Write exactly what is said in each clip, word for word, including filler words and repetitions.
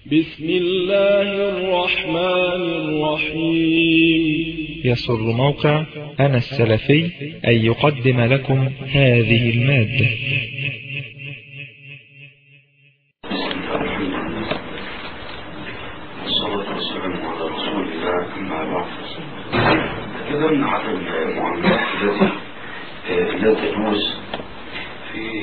بسم الله الرحمن الرحيم. يسر موقع أنا السلفي أن يقدم لكم هذه المادة. الصلاة والسلام على رسول الله، أما بعد. تكلمنا عن المعاملات التي لا تجوز في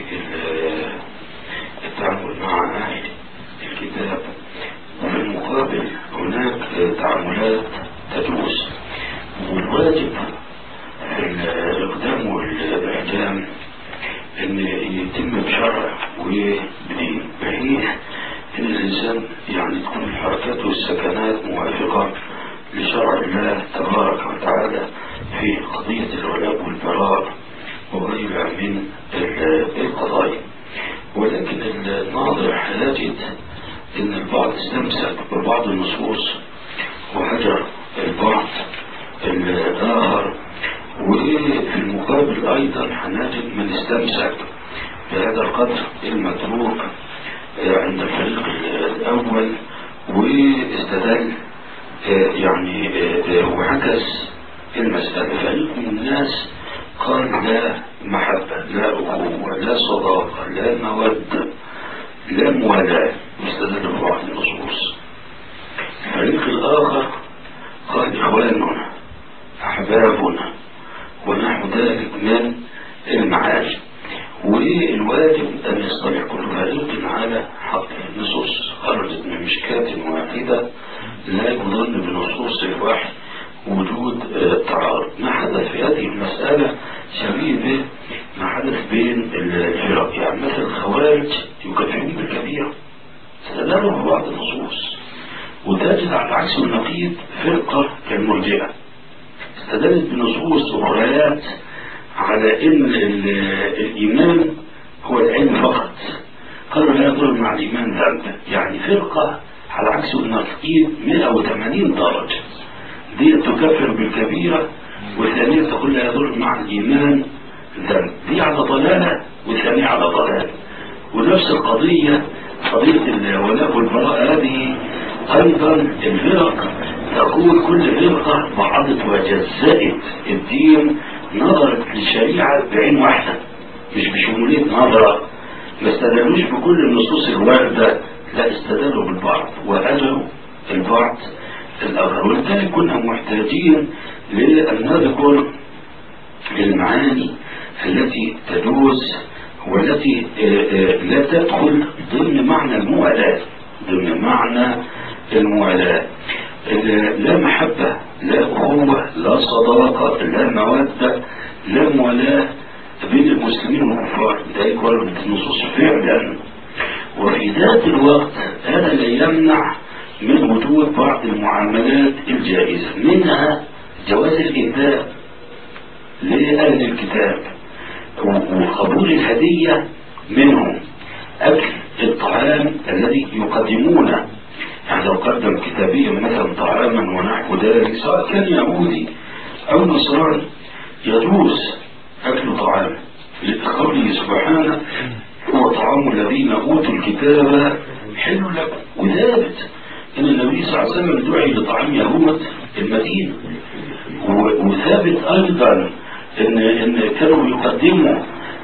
التعامل مع أهل الكتاب، وفي المقابل هناك تعاملات تجوز. والواجب في الإقدام والإعلام أن يتم بشرع وبدين، بحيث أن الإنسان يعني تكون الحركات والسكنات موافقة لشرع الله تبارك وتعالى في قضية الولاء والبراء وغيرها من القضايا. ولكن الناظر يجد أن البعض استمسك ببعض النصوص وهجر البعض الآخر، وفي المقابل أيضا هنجد من استمسك بهذا القدر المتروك عند الفريق الأول واستدل يعني وعكس المسألة. فريق من الناس قال لا محبة، لا أخوة، لا صداقة، لا مودة، لا موالاة، واستدل ببعض النصوص. الفريق الآخر قال إخواننا، أحبابنا، ونحو ذلك من المعاني. والواجب أن يصطلح كل فريق على حق النصوص. خرجت من مشكاة واحدة لا يظن بنصوص الوحي وجود تعارض. ما حدث في هذه المسألة شبيه ما حدث بين الفرق. يعني مثل الخوارج يكفرون بالكبيرة، استدلوا ببعض النصوص. وتجد على العكس والنقيض فرقة كالمرجئة استدلت بنصوص أخريات على ان الايمان هو العلم فقط، قالوا لا يضر مع الايمان ذنب. يعني فرقة على عكس النقيض مئة وثمانين درجة، دي تكفر بالكبيرة والثانية تقول لا يضر مع الايمان ذنب. دي على ضلالة والثانية على ضلالة. ونفس القضية قضية الولاء والبراء، هذه ايضا الفرق تقول كل فرقة بعضت وجزأت الدين، نظرت للشريعة بعين واحدة مش بشمولية نظرة. ما استدلوش بكل النصوص الواردة، لا استدلوا بالبعض وهجروا البعض الآخر. ولذلك كنا محتاجين لأن نذكر المعاني التي تجوز والتي لا تدخل ضمن معنى الموالاة. ضمن معنى الموالاة لا محبة، لا أخوة، لا صداقة، لا مودة، لا موالاة بين المسلمين والكفار. ذلك وردت النصوص فعلا. وفي ذات الوقت هذا لا يمنع من وجود بعض المعاملات الجائزة، منها جواز الإهداء لأهل الكتاب وقبول الهدية منهم، أكل الطعام الذي يقدمونه. يعني لو قدم كتابيا مثلا طعاما ونحو ذلك سواء كان يهودي أو نصراني يجوز أكل طعام، لقوله سبحانه هو طعام الذين أوتوا الكتاب حل لكم. وثابت أن النبي صلى الله عليه وسلم دعي لطعام يهود المدينة. وثابت أيضا أن إن كانوا يقدموا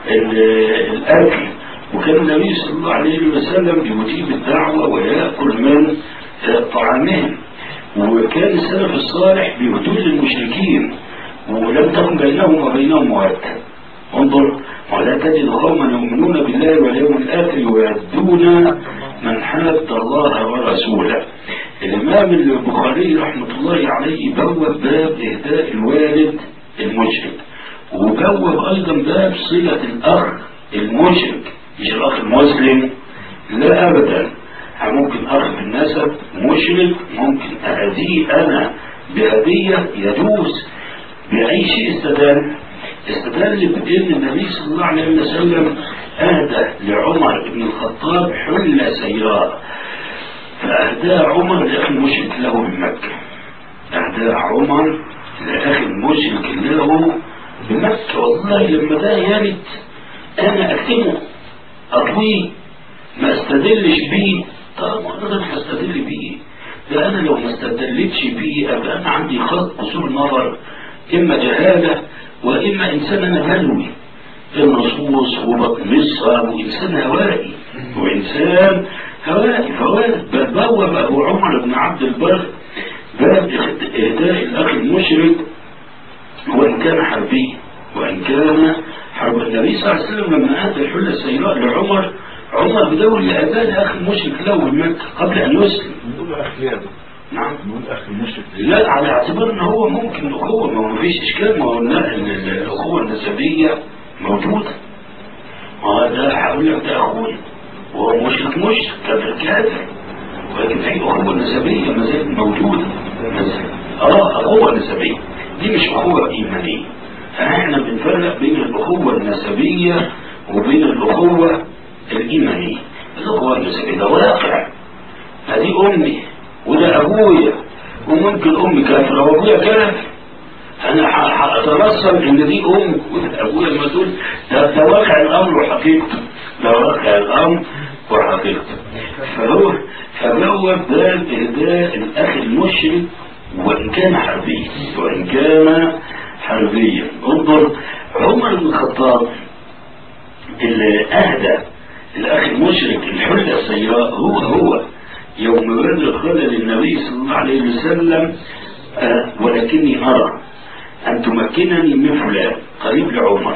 الأكل، وكان النبي صلى الله عليه وسلم يجيب الدعوة ويأكل من طعامهم. وكان السلف الصالح بيهدون للمشركين ولم تكن بينهم وبينهم مودة. انظر، ولا تجد قوما يؤمنون بالله واليوم الآخر ويهدون من حاد الله ورسوله. الإمام البخاري رحمة الله عليه بوب باب إهداء الوالد المشرك، وبوب أيضا باب صلة الأخ المشرك، مش الأخ المسلم، لا أبدا. ممكن أخ بالنسب مشرك ممكن أهديه أنا بهدية يجوز. بأي شيء استدل؟ استدل بأن النبي صلى الله عليه وسلم أهدى لعمر بن الخطاب حلة سيارة، فأهداها عمر لأخ مشرك له بمكة. أهداها عمر لأخ مشرك له بمكة. والله لما ده يرد أنا أكتمه أطويه ما استدلش بيه. طب ما انا هستدل بيه، ده انا لو ما استدلتش بيه ابقى انا عندي خط قصور نظر، اما جهاله واما انسان انا بلوي النصوص وبطمسها، وانسان هوائي وانسان هوائي فوارد. بل بوب ابو عمر بن عبد البر باب اهداء الاخ المشرك وان كان حربيا، وان كان حرب. النبي صلى الله عليه وسلم لما اهدى الحله السيراء لعمر، عمر بدور لاهداء الاخ المشرك له مكه قبل ان يسلم. نقول اخ يابا. نعم نقول اخ المشرك. لا، على اعتبار ان هو ممكن الاخوه، ما هو فيش اشكال، ما هو الاخوه النسبيه موجوده. ما ده هقول لك ده اخويا وهو مشرك مشرك كافر كافر، ولكن في اخوه نسبيه ما زالت موجوده. اه اخوه نسبيه دي مش اخوه ايمانيه. فاحنا بنفرق بين الاخوه النسبيه وبين الاخوه الايمانيه. الاخوه النسبيه ده واقع، هذه امي وده ابويا، وممكن امي كافره وابويا كافر، انا هترسم ان دي ام وده ابويا المسؤول. ده, ده واقع الامر وحقيقته، ده واقع الامر وحقيقته. فهو فبوب باب اهداء الاخ المشرك وان كان حربيا، وان كان حربيا. انظر عمر بن الخطاب اللي اهدى الاخ المشرك الحله السيراء هو هو يوم بدر قال للنبي صلى الله عليه وسلم آه ولكني ارى ان تمكنني من فلان قريب لعمر،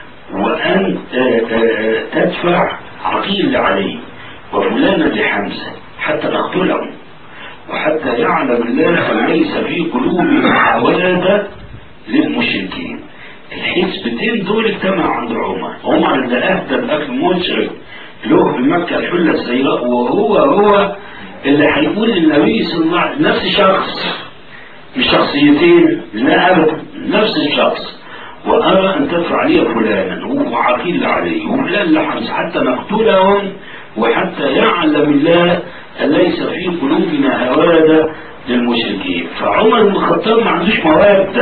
وان آه آه تدفع عقيل لعلي وفلانا لحمزه حتى نقتلهم، وحتى يعلم الله ان ليس في قلوبنا حوادث للمشركين. الحسبتين دول اجتمعوا عند عمر. عمر اللي اهدى الاخ المشرك له بمكه الحله السيراء، وهو هو اللي هيقول للنبي صلى الله عليه وسلم نفس الشخص، مش شخصيتين، لا ابدا نفس الشخص، وارى ان تدفع لي فلانا وعقيل عليه وفلان لحمز حتى نقتلهم، وحتى يعلم الله ان ليس في قلوبنا هوادة للمشركين. فعمر بن الخطاب ما عندوش مواد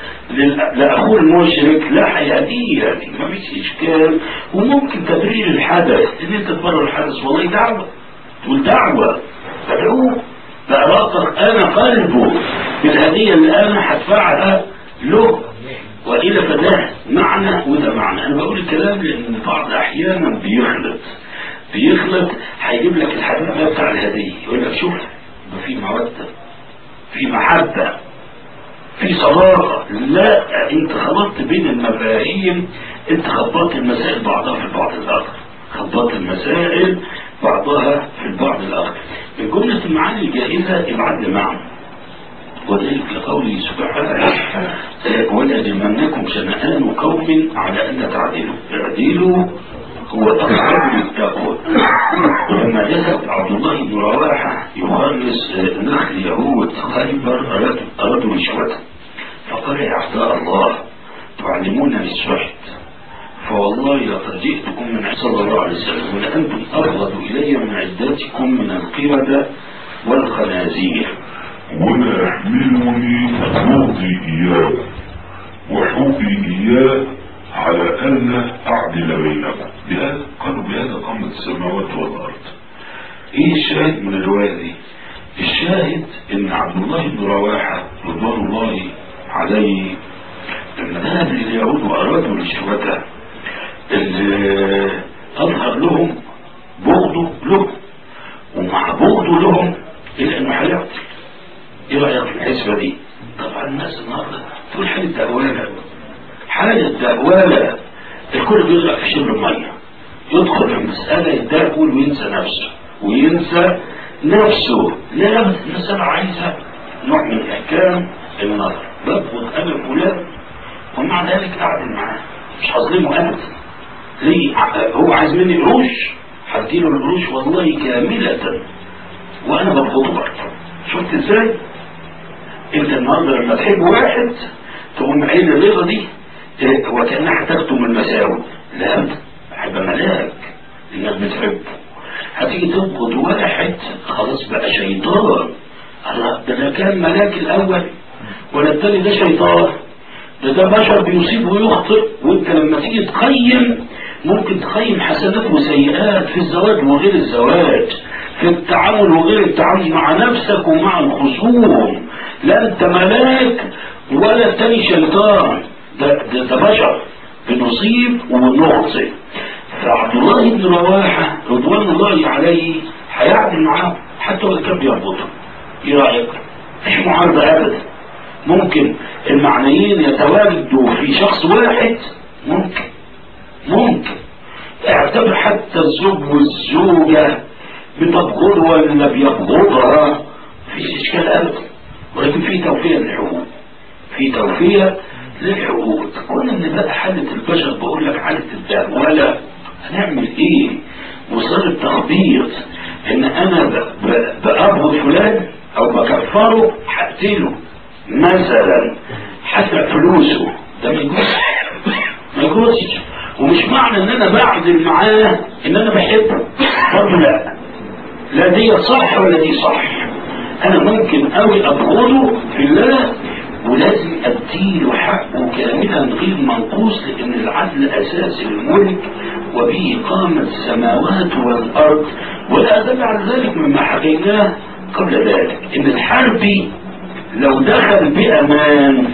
لاخوه المشرك، لا هيأتيه يعني ما فيش اشكال. وممكن تبرير الحدث، ان انت تبرر الحدث والله دعوه، تقول دعوه فدعوه بأراقك انا قلبه بالهديه اللي انا هدفعها له، والى فده معنى وده معنى. انا بقول الكلام لان بعض احيانا بيخلط بيخلط هيجيب لك الحديث ده بتاع الهديه يقول لك شوف ده في موده، في محبه، في صداقه. لا، انت خلطت بين المفاهيم، انت خبطت المسائل بعضها في البعض الاخر، خبطت المسائل بعضها في البعض الاخر. من جمله المعاني الجائزه العدل معا، وذلك لقوله سبحانه ولا يجرمنكم شنآن قوم على ان تعدلوا، اعدلوا هو أقرب للتقوى. ولما ذهب عبد الله بن رواحة يخلص نخل يهود خيبر أرادوا رشوته، فقال يا أعداء الله تعلمونني السحت، فوالله لقد جئتكم من صلى الله عليه وسلم ولأنتم أبغض إلي من عدتكم من القردة والخنازير، ولا يحملني بغضي إياه وحبي إياه على أن أعدل بينكم. بهذا قالوا بهذا قامت السماوات والأرض. إيه الشاهد من الرواية دي؟ الشاهد إن عبد الله بن رواحة رضوان الله عليه لما ذهب لليهود وأرادوا رشوته اللي أظهر لهم بغضه لهم، ومع بغضه لهم إلا إنه هيقتل. إيه رأيك في الحسبة دي؟ طبعا الناس النهارده تقول حالة دهوالة، حالة دهوالة، الكل بيغرق في شبر المية، يدخل في المسألة يتداول وينسى نفسه وينسى نفسه. لا، المسألة عايزة نوع من إحكام النظر، ببغض أنا فلان ومع ذلك أعدل معاه، مش هظلمه أبدا. ليه؟ هو عايز مني قروش، هديله القروش والله كاملة وأنا ببغضه برضه. شفت إزاي؟ أنت النهارده لما تحب واحد تقوم عين الرضا دي وكأنها هتكتم المساوئ. لا، هيبقى ملاك انك بتحبه. هتيجي تبغض واحد خلاص بقى شيطان. الله، ده ده كان ملاك الاول ولا التاني ده شيطان؟ ده ده بشر بيصيب ويخطئ. وانت لما تيجي تقيم ممكن تقيم حسنات وسيئات في الزواج وغير الزواج. في التعامل وغير التعامل مع نفسك ومع الخصوم. لا انت ملاك ولا التاني شيطان، ده, ده, ده بشر بنصيب ونخطئ. فعبد الله بن رواحة رضوان الله عليه هيعدل معاه حتى لو كان بيربطه. ايه رايك؟ مش معارضه ابدا، ممكن المعنيين يتواجدوا في شخص واحد، ممكن ممكن اعتبر حتى الزوج والزوجه بتبغض ولا بيبغضها، مفيش اشكال ابدا، ولكن في توفيه للحقوق، في توفيه للحقوق. كنا من بقى حاله البشر، بقول لك حاله الدم، ولا هنعمل ايه؟ وصار التخبيط ان انا بأبغض فلان او بكفره هقتله مثلا حسب فلوسه، ده ما يجوزش ما يجوزش. ومش معنى ان انا بعدل معاه ان انا بحبه برضه، لا لا دي صح ولا دي صح. انا ممكن قوي ابغضه في الله ولازم اديله حقه كاملا غير منقوص، لان العدل اساس الملك وبه قامت السماوات والارض. ولا ادل على ذلك مما حكيناه قبل ذلك، ان الحربي لو دخل بامان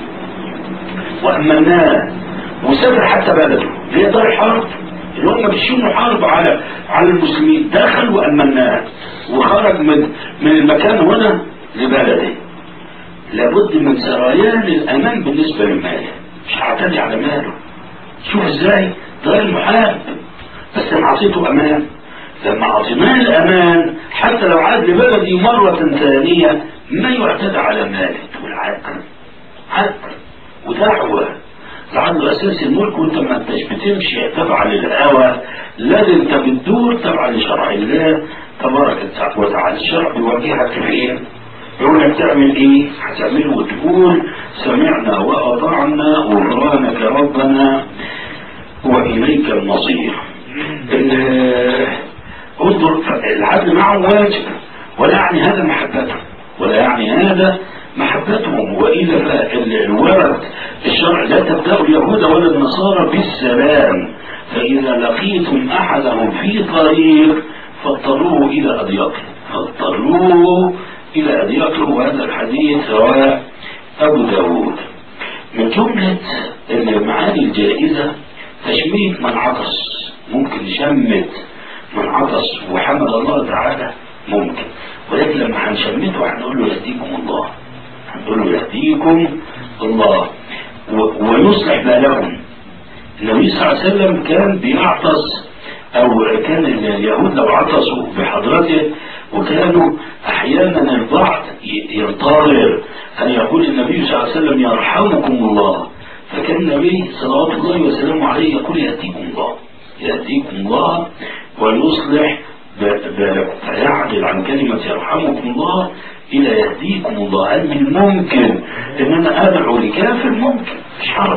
وامناه وسافر حتى بلده هي دار الحرب اللي هم بيشيلوا حرب على على المسلمين، دخل وامناه وخرج من من المكان هنا لبلده، لابد من سريان الامان بالنسبه للمال، مش هعتدي على ماله. شوف ازاي ده المحارب، بس انا اعطيته امان. لما اعطيناه الامان حتى لو عاد لبلدي مره ثانيه ما يعتدى على ماله، والعدل عدل ودعوه لعله اساس الملك. وانت ما انتش بتمشي تبع للهوى، لا انت بتدور تبع لشرع الله تبارك وتعالى. الشرع بيوجهك فين؟ يقول لك تعمل ايه؟ هتعمله وتقول سمعنا واطعنا غفرانك ربنا واليك المصير. انظر، العدل معه واجب، ولا يعني هذا محبته، ولا يعني هذا محبتهم. واذا الورد الشرع لا تبدأ اليهود ولا النصارى بالسلام، فاذا لقيتم احدهم في طريق فاضطروه الى اضيقه، فاضطروه الى اضيقه. وهذا الحديث رواه ابو داود. من جملة المعاني الجائزة تشميت من عطس، ممكن نشمت من عطس وحمد الله تعالى ممكن، ولكن لما هنشمته هنقول له يهديكم الله، هنقول له يهديكم الله ويصلح بالهم. النبي صلى الله عليه وسلم كان بيعطس، او كان اليهود لو عطسوا بحضرته، وكانوا احيانا البعض ينتظر ان يقول النبي صلى الله عليه وسلم يرحمكم الله، فكان النبي صلوات الله وسلامه عليه يقول يهديكم الله، يهديكم الله ويصلح بالكم، فيعدل عن كلمة يرحمكم الله إلى يهديكم الله. هل من الممكن إن أنا أدعو لكافر؟ ممكن، مش حرج.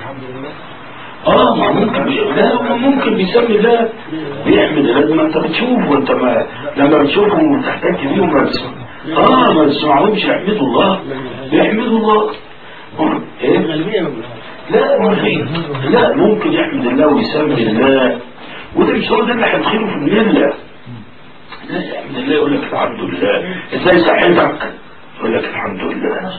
اه ما ممكن، لا ممكن بيسمي ده بيحمد الله. ما انت بتشوف، وانت ما لما بتشوفهم وتحتك بيهم ما بتسمع، اه ما بتسمعهمش يحمدوا الله، بيحمدوا الله. ايه لا ممكن، لا ممكن يحمد الله ويسمي الله، وده مش هو ده اللي هيدخله في المله. لا يحمد الله يقول لك الحمد لله. ازاي صحتك؟ يقول لك الحمد لله.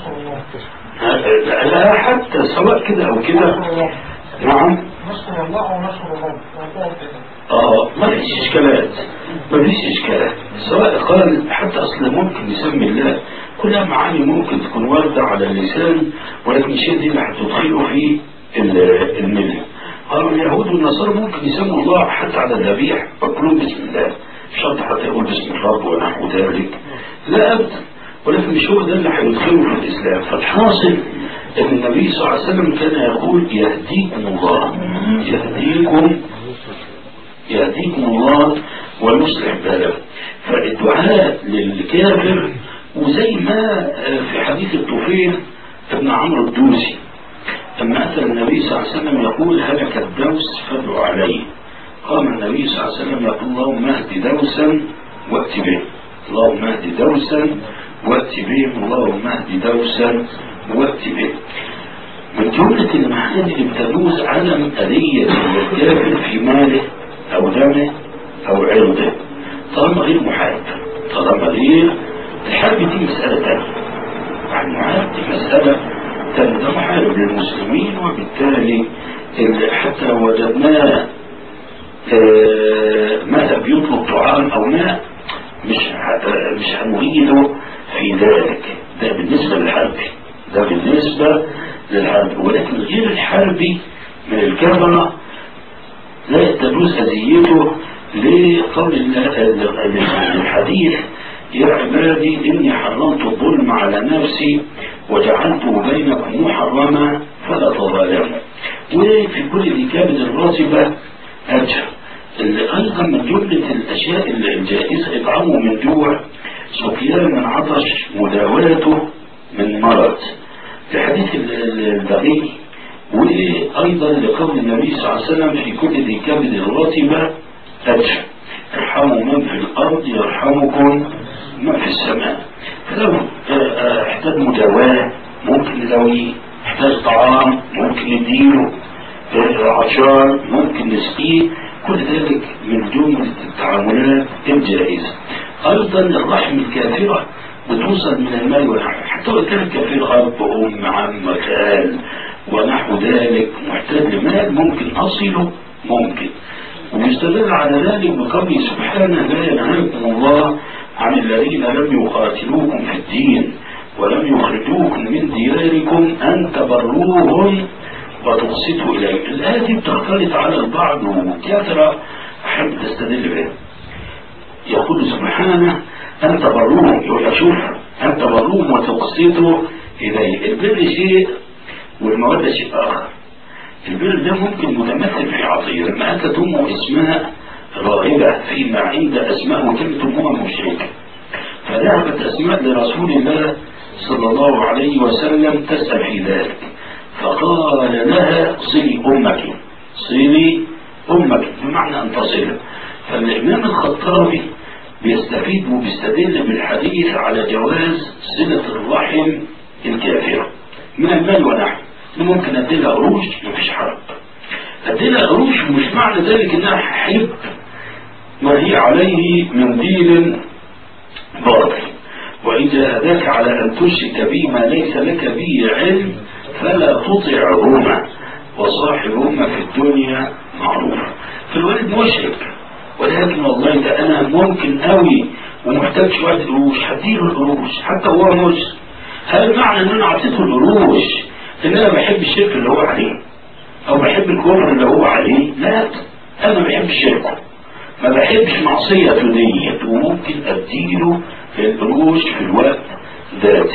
لا حتى سواء كده او كده. نعم نشكر الله ونشكر الله. اه ما فيش اشكالات، ما فيش اشكالات، سواء قال حتى اصل ممكن يسمي الله، كلها معاني ممكن تكون واردة على اللسان، ولكن الشيء دي اللي هتدخله في الملة. قالوا اليهود والنصارى ممكن يسموا الله حتى على الذبيح ويقولون بسم الله، شرط حتى يقول بسم الرب ونحو ذلك، لا ابدا، ولكن مش هو ده اللي هيدخله في الاسلام. فالحاصل ان النبي صلى الله عليه وسلم كان يقول يهديكم الله، يهديكم يهديكم الله ويصلح بالكم. فالدعاء للكافر، وزي ما في حديث الطفيل ابن عمرو الدوسي لما أتى النبي صلى الله عليه وسلم يقول هلك الدوس فادعوا عليه، قام النبي صلى الله عليه وسلم يقول اللهم اهد دوسا وات بهم، اللهم اهد دوسا وات بهم، اللهم اهد دوسا وات بهم. من جملة المعاني اللي بتجوز عدم أذية الكافر في ماله أو دمه أو عرضه طالما غير محارب، طالما غير الحرب دي مسألة تانية، يعني معاك دي مسألة تانية، ده محارب للمسلمين، وبالتالي حتى لو وجدناه ماذا بيطلب طعام أو ماء مش مش هنريده في ذلك. ده بالنسبة للحربي، ده بالنسبة للحرب. ولكن غير الحربي من الكفرة لا تجوز أذيته لقول الحديث يا عبادي إني حرمت الظلم على نفسي وجعلته بينكم محرما فلا تظالموا. وفي كل ذي كبد الراتبة أجر. أيضا من جملة الأشياء الجائزة إطعامه من جوع، سقيان من عطش، مداواته من مرض، في حديث البغي. وأيضا لقول النبي صلى الله عليه وسلم في كل ذي كبد الراتبة أجر، ارحموا من في الأرض يرحمكم من في السماء. فلو احتاج مداواة ممكن نداويه، احتاج طعام ممكن نديله، عطشان ممكن نسقيه، كل ذلك من جملة التعاملات الجائزة. أيضا الرحم الكافرة بتوصل من المال والحق، حتى لو كان كافر أب أم عم خال ونحو ذلك محتاج لمال ممكن أصله ممكن. ويستدل على ذلك بقوله سبحانه لا ينهاكم الله عن الذين لم يقاتلوكم في الدين ولم يخرجوكم من دياركم أن تبروهم وتقسطوا إليهم. الآية دي بتختلط على البعض وكثرة أحب تستدل بها. يقول سبحانه أن تبروهم، يقول أشوف أن تبروهم وتقسطوا إليهم. البر شيء والمودة شيء آخر. البر ده ممكن متمثل في عطية. لما أتت أمه اسمها راغبة فيما عند أسماء وكلمة أمها مشركة، فذهبت أسماء لرسول الله صلى الله عليه وسلم تسأل في ذلك، فقال لها صلي أمك، صلي أمك بمعنى أن تصل. فالإمام الخطابي بيستفيد وبيستدل بالحديث على جواز صلة الرحم الكافرة من المال ونحو. ممكن أديلها قروش مفيش حرج، أديلها قروش مش معنى ذلك إنها حب ما هي عليه من دين باطل. وإن جاهداك على أن تشرك بي ما ليس لك به علم فلا تطعهما وصاحبهما في الدنيا معروفا. في الوالد مشرك، ولكن والله ده أنا ممكن قوي ومحتاج شوية قروش هديله القروش حتى هو مشرك. هل معنى إن أنا أعطيته القروش إن أنا بحب الشرك اللي هو عليه أو بحب الكفر اللي هو عليه؟ لا، أنا ما بحبش شركه، ما بحبش معصيته ديت، وممكن أديله القروش في الوقت ذاته.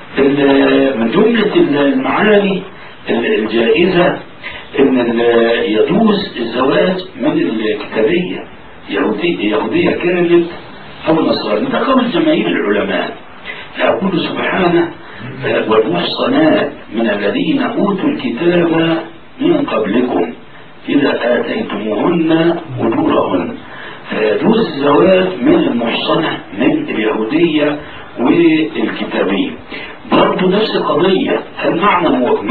من جملة المعاني الجائزة إن يجوز الزواج من الكتابية، يهودية, يهودية كانت أو نصرانية. ده قول جماهير العلماء. يقول سبحانه والمحصنات من الذين أوتوا الكتاب من قبلكم إذا آتيتموهن أجورهن. فيجوز الزواج من المحصنة من اليهودية والكتابية. برضو نفس القضية، هل معنى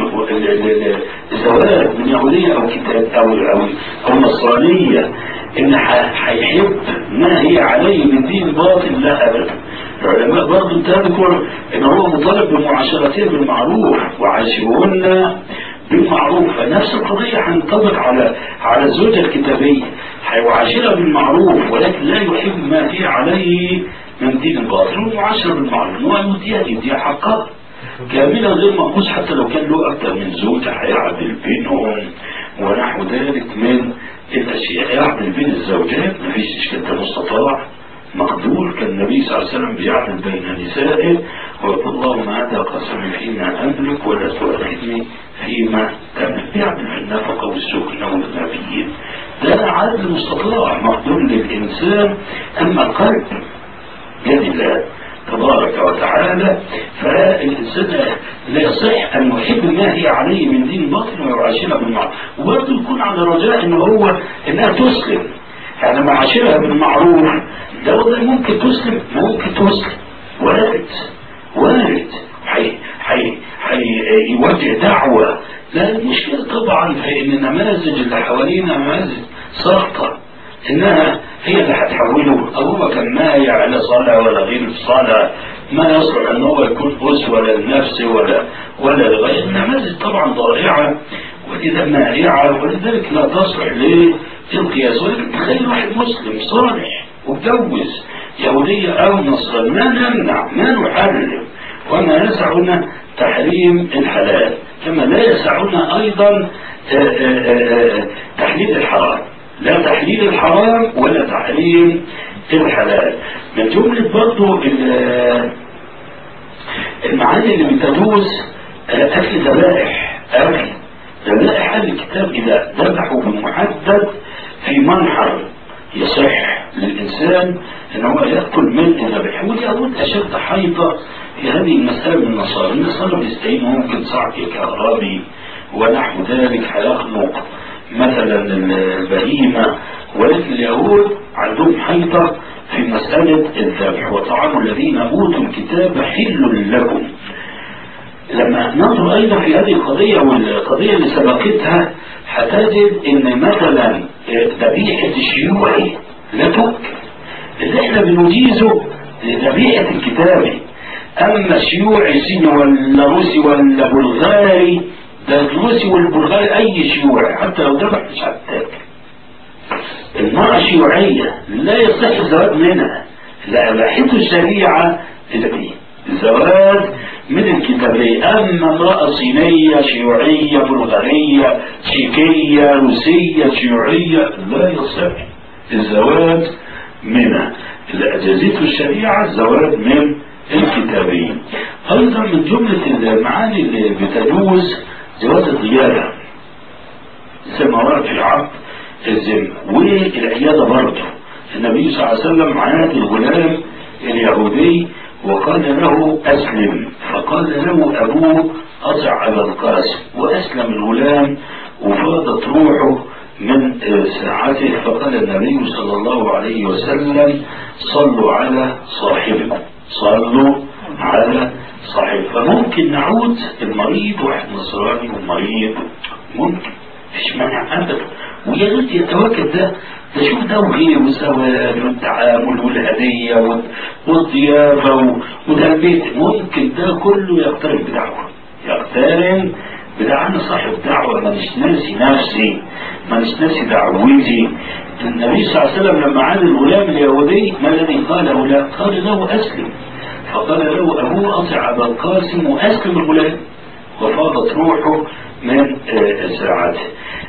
الزواج من يهودية أو كتاب أو أو أو نصرانية إن هيحب ما هي عليه من دين باطل؟ لا أبدا. العلماء برضو تذكر إن هو مطالب بمعاشرتها بالمعروف وعاشروهن بالمعروف. فنفس القضية هنطبق على على الزوجة الكتابية، هيعاشرها بالمعروف ولكن لا يحب ما هي عليه من دين الباطل. والمعاشرة بالمعروف هو يديها يديها حقها كاملا غير منقوص، حتى لو كان له أكثر من زوجة هيعدل بينهم ونحو ذلك من الأشياء. يعدل بين الزوجات مفيش إشكال، ده مستطاع مقدور. كان النبي صلى الله عليه وسلم بيعدل بين نسائه ويقول اللهم هذا قسمي فيما أملك ولا تؤاخذني فيما تملك. بيعدل في النفقة والسكنة والنبيين، ده عدل مستطاع مقدور للإنسان. أما القلب بيد الله تبارك وتعالى، فالإنسان لا يصح أن يحب ما هي عليه من دين باطل ويعاشرها بالمعروف، وبرضه يكون على رجاء إن هو إنها تسلم. يعني معاشرها بالمعروف ده والله ممكن تسلم، ممكن تسلم، وارد وارد حي حي حي يوجه دعوة. لا، المشكلة طبعا في إن النماذج اللي حوالينا نماذج ساقطة إنها هي اللي هتحوله. أبوه كان مايع على صلاة ولا غير الصلاة، ما يصلح أن هو يكون أسوة للنفس ولا ولا لغيره. النماذج طبعا ضائعة وإذا مائعة، ولذلك لا تصلح للقياس. ولكن تخيل واحد مسلم صالح وتجوز يهودية أو نصرانية، ما نمنع، ما نحرم، وما يسعنا تحريم الحلال كما لا يسعنا أيضا تحليل الحرام. لا تحليل الحرام ولا تحريم الحلال. من جملة برضو المعاني اللي بتدوس أكل ذبائح، أكل ذبائح أهل الكتاب إذا ذبحوا بمحدد في منحر يصح للإنسان أن هو يأكل من الذبح. واليهود أشد حيطة في هذه المسألة من النصارى. النصارى بيستعينوا ممكن صعق كهربي ونحو ذلك هيخلق مثلا البهيمة، ولكن اليهود عندهم حيطة في مسألة الذبح. وطعام الذين أوتوا الكتاب حل لكم. لما ننظر أيضا في هذه القضية والقضية اللي سبقتها هتجد إن مثلا ذبيحة الشيوعي لا تؤكل، اللي احنا بنجيزه ذبيحة الكتابي. أما الشيوعي صيني ولا روسي ولا بلغاري، ده الروسي والبلغاري أي شيوعي حتى لو ذبح مش هتاكل. المرأة الشيوعية لا يصح الزواج منها، لا أباحته الشريعة الزواج من الكتابية. أما امرأة صينية شيوعية بلغارية تشيكية روسية شيوعية لا يصح الزواج منها، اللي أجازته الشريعة الزواج من الكتابيين. أيضا من جملة المعاني اللي بتجوز جواز الضيافة زي ما ورد في عقد الذمة والعيادة برضه. النبي صلى الله عليه وسلم عاد الغلام اليهودي وقال له أسلم، فقال له أبوه أطع أبا القاسم، وأسلم الغلام وفاضت روحه من ساعته. فقال النبي صلى الله عليه وسلم صلوا على صاحبكم، صلوا على صاحب. فممكن نعود المريض واحد نصراني ومريض، ممكن مفيش مانع أبدا، ويا ريت يتواكب ده. ده شوف ده وغيره والزواج والتعامل والهدية والضيافة وده البيت، ممكن ده كله يقترن بدعوة، يقترن بدعوة. أنا صاحب دعوة، ما مش ناسي نفسي، ما مش ناسي دعوتي. النبي صلى الله عليه وسلم لما عاد الغلام اليهودي ما الذي قاله له؟ قال له أسلم، فقال له أبوه أطع أبا القاسم وأسلم الغلام، وفاضت روحه من ساعته.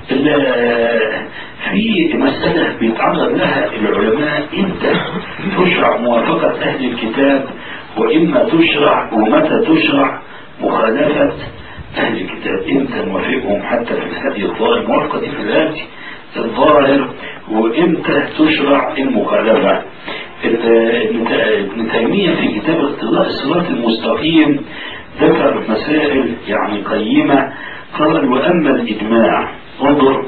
في مسألة بيتعرض لها العلماء، إمتى تشرع موافقة أهل الكتاب وإما تشرع ومتى تشرع مخالفة أهل الكتاب. إمتى نوافقهم حتى في الهدي الظاهر، موافقة في الهدي الظاهر، وإمتى تشرع المخالفة. ابن تيمية في كتاب اقتضاء الصراط المستقيم ذكر مسائل يعني قيمة. قال وأما الإجماع انظر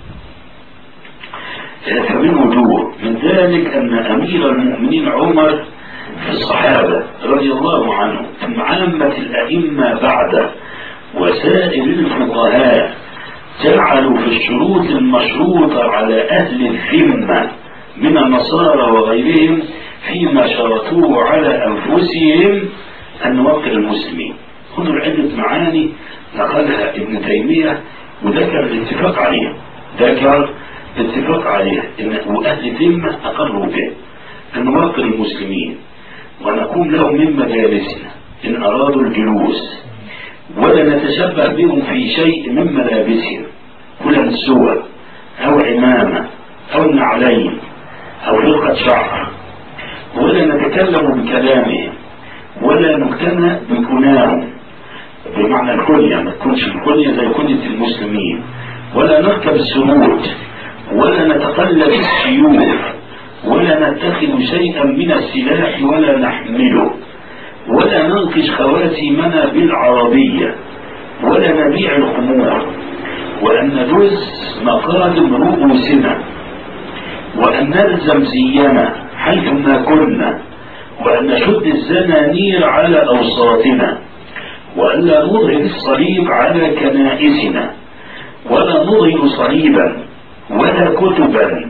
فمن وجوه، من ذلك أن أمير المؤمنين عمر في الصحابة رضي الله عنه ثم عامة الأئمة بعده وسائر الفقهاء جعلوا في الشروط المشروطة على أهل الذمة من النصارى وغيرهم فيما شرطوه على أنفسهم أن نوقر المسلمين. خذوا عدة معاني نقلها ابن تيمية وذكر الاتفاق عليها، ذكر الاتفاق عليها إن وأهل الذمة أقروا به أن نوقر المسلمين ونقوم لهم من مجالسنا إن أرادوا الجلوس، ولا نتشبه بهم في شيء من ملابسهم كل سوى أو عمامة أو نعلين أو فرقة شعر، ولا نتكلم بكلامهم ولا نقتنع بكناهم بمعنى الكنية، ما تكونش الكنية زي كنية المسلمين، ولا نركب السرود ولا نتقلد السيوف ولا نتخذ شيئا من السلاح ولا نحمله ولا ننقش خواتمنا بالعربية ولا نبيع الخمور وأن ندرس مقادم رؤوسنا وأن نلزم زينا حيث ما كنا وأن نشد الزنانير على أوساطنا وأن لا نظهر الصليب على كنائسنا ولا نظهر صليبا ولا كتبا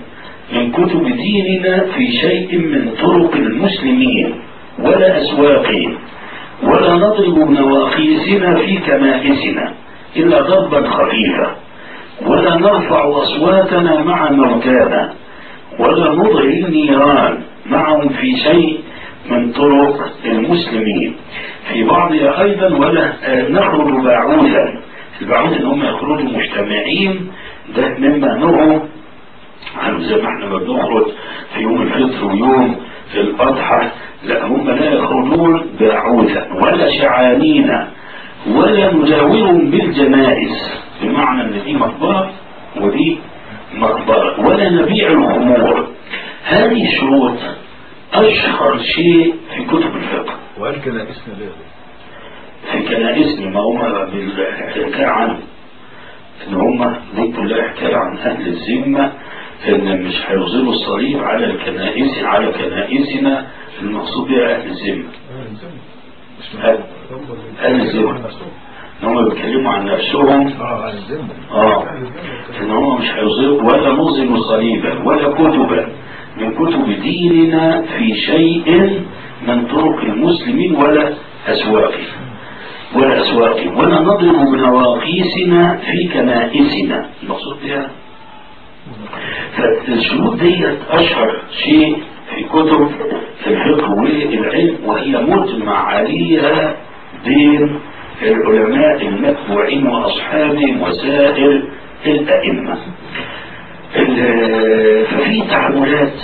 من كتب ديننا في شيء من طرق المسلمين ولا أسواقهم، ولا نضرب بنواقيسنا في كنائسنا إلا ضربا خفيفا، ولا نرفع أصواتنا مع موتانا، ولا نضرب النيران معهم في شيء من طرق المسلمين في بعضها أيضا، ولا نخرج باعوثا. البعوث ان هم يخرجوا مجتمعين، ده مما نهوا عنه زي ما احنا بنخرج في يوم الفطر ويوم الأضحى، لا هم لا يخرجون باعوثا ولا شعانين، ولا نجاورهم بالجنائز، بمعنى ان دي مقبرة ودي مقبرة، ولا نبيع الخمور. هذه الشروط أشهر شيء في كتب الفقه. وقال كنائسنا ليه؟ في كنائسنا ما هم بالحكاية عنه ان هم دي كلها حكاية عن أهل الذمة، ان مش هيوصلوا الصليب على الكنائس على كنائسنا، المقصود بها أهل الذمة. أهل الذمة ان هم بيتكلموا عن نفسهم، اه عن الذمة، اه ان هم مش هيوصلوا ولا نوزن صليبا ولا كتبا من كتب ديننا في شيء من طرق المسلمين ولا أسواقهم ولا أسواقهم، ولا نضرب بنواقيسنا في كنائسنا. المقصود بها فالشروط دي أشهر شيء في كتب الفقه والعلم، وهي مجمع عليها بين العلماء المتبوعين وأصحابهم وسائر الأئمة. ففي تعاملات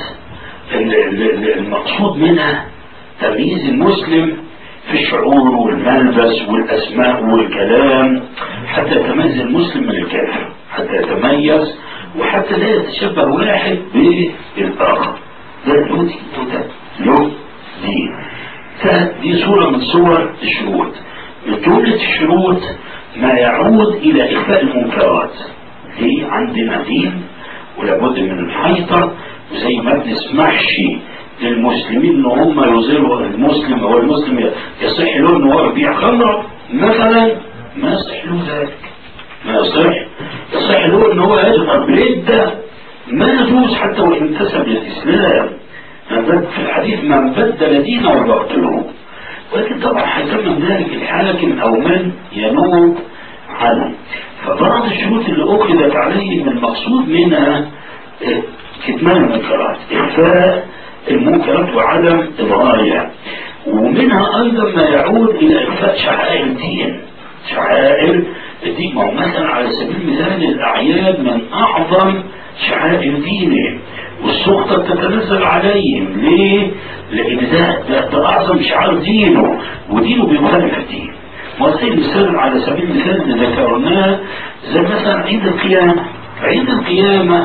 المقصود منها تمييز المسلم في الشعور والملبس والأسماء والكلام، حتى يتميز المسلم من الكافر، حتى يتميز وحتى لا يتشبه واحد بالآخر. ده له دين وده له دين. دي صورة من صور الشروط. من جملة الشروط ما يعود إلى إخفاء المنكرات. دي عندنا دين ولابد من الحيطة، وزي ما بنسمحش للمسلمين ان هم يظهروا المسلم او المسلم يصح له ان هو يبيع خمر مثلا، ما يصح له ذلك، ما يصح يصح له ان هو يجهر بردة، ما يجوز حتى وان انتسب للاسلام. في الحديث من بدل دينه وباطله، ولكن طبعا هيتم ذلك الحاكم او من ينوب عنه. فبعض الشروط اللي اخذت عليه من المقصود منها كتمان المنكرات، اخفاء المنكرات وعدم إظهارها، ومنها أيضا ما يعود إلى إخفاء شعائر الدين. شعائر الدين، ما هو مثلا على سبيل المثال الأعياد من أعظم شعائر دينه، والسخطة تتنزل عليهم. ليه؟ لأن ده, ده, ده أعظم شعائر دينه، ودينه بيخالف الدين. وزي مثال على سبيل المثال اللي ذكرناه زي مثلا عيد القيامة. عيد القيامة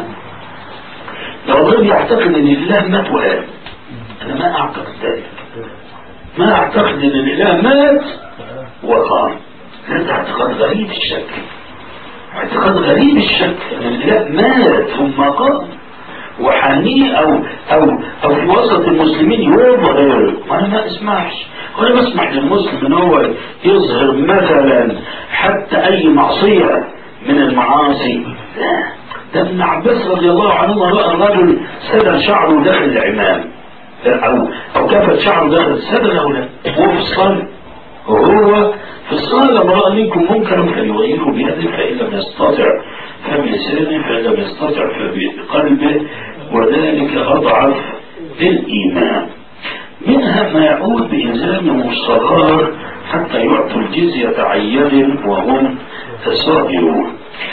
لو الرجل يعتقد ان الاله مات وقام، انا ما اعتقد ذلك، ما اعتقد ان الاله مات وقام. هذا اعتقاد غريب الشكل، اعتقاد غريب الشكل ان الاله مات ثم قام وحنيه او او او في وسط المسلمين يظهر. وانا ما اسمعش، وانا بسمح للمسلم ان هو يظهر مثلا حتى اي معصيه من المعاصي. لا، ده ابن عباس رضي الله عنهما رأى الرجل سدل شعره داخل العمام، أو أو كفت شعره داخل سدل أو لا، هو في الصلاة، وهو في الصلاة لما رأى منكم منكرا فليغيره بيده، فإن لم يستطع فبلسانه، فإن لم يستطع فبقلبه، وذلك أضعف الإيمان. منها ما يعود بإلزامهم الصغار حتى يعطوا الجزية عن يد وهم صاغرون.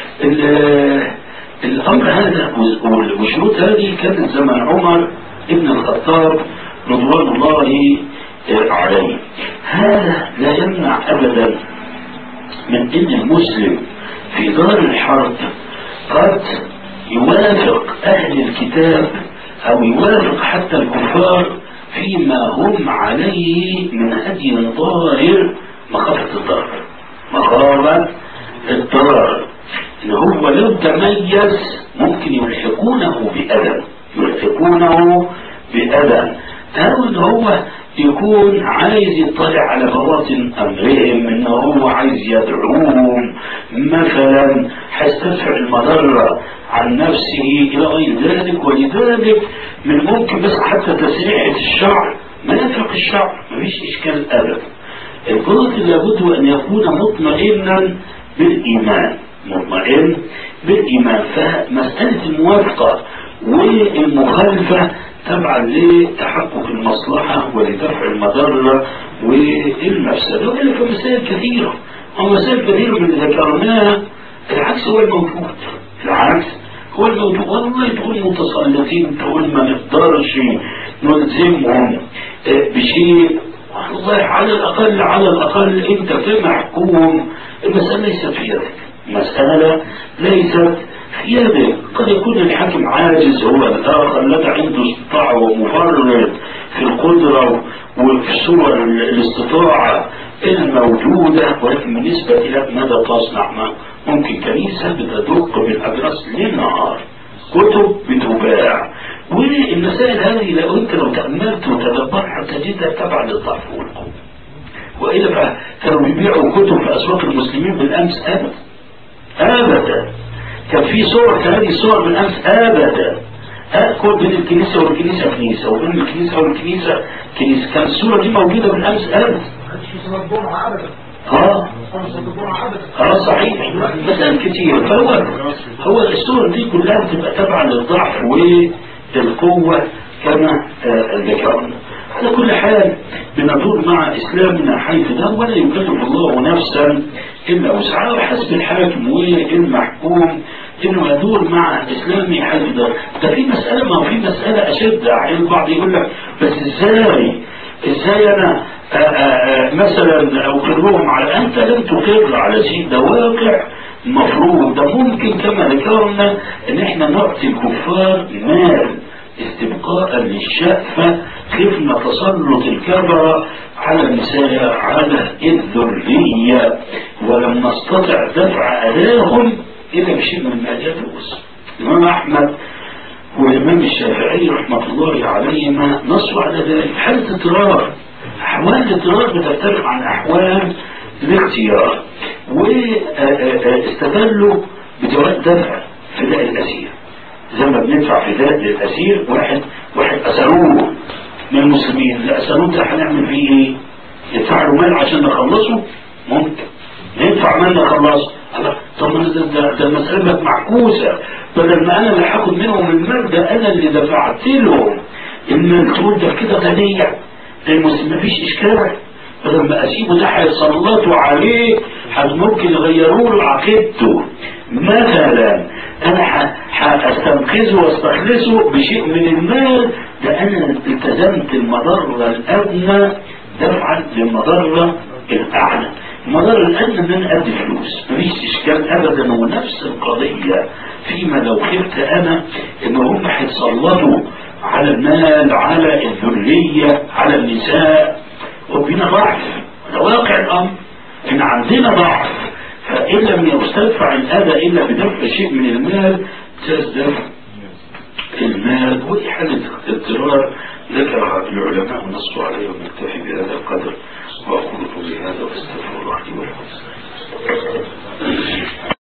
الأمر هذا والشروط هذه كانت زمن عمر ابن الخطاب رضوان الله عليه. هذا لا يمنع أبدا من أن المسلم في دار الحرب قد يوافق أهل الكتاب أو يوافق حتى الكفار فيما هم عليه من هدي ظاهر مخافة الضرر، مخافة الضرر. إن هو لو تميز ممكن يلحقونه بأذى، يلحقونه بأذى، أو إن هو يكون عايز يطلع على بواطن أمرهم، إنه هو عايز يدعوهم مثلا هيستدفع المضرة عن نفسه إلى غير ذلك. ولذلك من ممكن بس حتى تسريحة الشعر ما يفرق الشعر، ما فيش إشكال أبدا. الباطن لابد أن يكون مطمئنا بالإيمان، مطمئن بالإيمان. فمسألة الموافقة والمخالفة تبعا لتحقق المصلحة ولدفع المضرة والمفسدة. وإلا فمسائل كثيرة، ومسائل كثيرة من اللي ذكرناها العكس هو الموجود، العكس هو الموجود. والله تقول متسلطين، تقول ما نقدرش نلزمهم بشيء، والله على الأقل على الأقل أنت كمحكوم المسألة ليست في يدك، المسألة ليست في يدك. قد يكون الحاكم عاجز، هو الآخر الذي عنده استطاعة ومفرط في القدرة وفي صور الاستطاعة الموجودة، ولكن بالنسبة إلى ماذا تصنع؟ ما ممكن كنيسة بتدق بالأجراس للنهار، كتب بتباع، والمسائل هذه لو انت لو تأملت وتدبرت تجدها تبع للضعف والقوة. وإلا كانوا بيبيعوا كتب في أسواق المسلمين بالأمس أبدا أبدا. كان في صور كهذه الصور بالأمس أبدا. أكل بين الكنيسة والكنيسة كنيسة، وبين الكنيسة والكنيسة كنيسة، كان الصورة دي موجودة بالأمس أبدا. اه اه صحيح، مسائل كتير. فهو هو الصور دي كلها بتبقى تبع للضعف والقوة كما ذكرنا. على كل حال بندور مع إسلامنا حيث ده، ولا يكلف الله نفسا إلا وسعها، وحسب الحاكم والمحكوم إنه يدور مع إسلامي حيث ده. ده في مسألة، ما هو في مسألة أشد. البعض يقول لك بس إزاي إزاي أنا آآ آآ مثلا أقرهم على، أنت لم تقر على شيء، ده واقع مفروض. ده ممكن كما ذكرنا إن إحنا نعطي الكفار مال استبقاء للشأفة، خفنا تسلط الكبرى على النساء على الذرية، ولم نستطع دفع أذاهم إلا بشيء من ماليات الأسرة. الإمام أحمد والإمام الشافعي رحمة الله عليهما نصوا على ذلك. حالة اضطرار، أحوال الاضطرار بتختلف عن أحوال الاختيار، واستدلوا بجواز دفع فداء الأسير. زي ما بندفع فداء للأسير، واحد واحد أسروه من المسلمين، لا أسروه ده هنعمل فيه إيه؟ يدفع له مال عشان نخلصه؟ ممكن ندفع مال نخلصه. طب ده, ده المسألة بقت معكوسة، بدل ما أنا اللي هاخد منهم المال، ده أنا اللي دفعت لهم المال. تقول ده كده تضيع للمسلمين، مفيش إشكال. بدل ما أسيبه ده هيسلطوا عليه، ممكن يغيروا له عقيدته. مثلا أنا هستنقذه واستخلصه بشيء من المال، ده أنا التزمت المضرة الأدنى دفعا للمضرة الأعلى. المضرة الأدنى إن أنا أدي فلوس، مفيش إشكال أبدا. ونفس القضية فيما لو خفت أنا إن هم هيتسلطوا على المال، على الذرية، على النساء، وبينا ضعف. ده واقع الأمر إن عندنا ضعف، فإن لم يستدفع الأذى إلا بدفع شيء من المال تزدف المال. ودي حالة اضطرار ذكرها العلماء ونصوا عليه، ونكتفي بهذا القدر. وأقول قولي هذا واستغفر الله لي ولكم.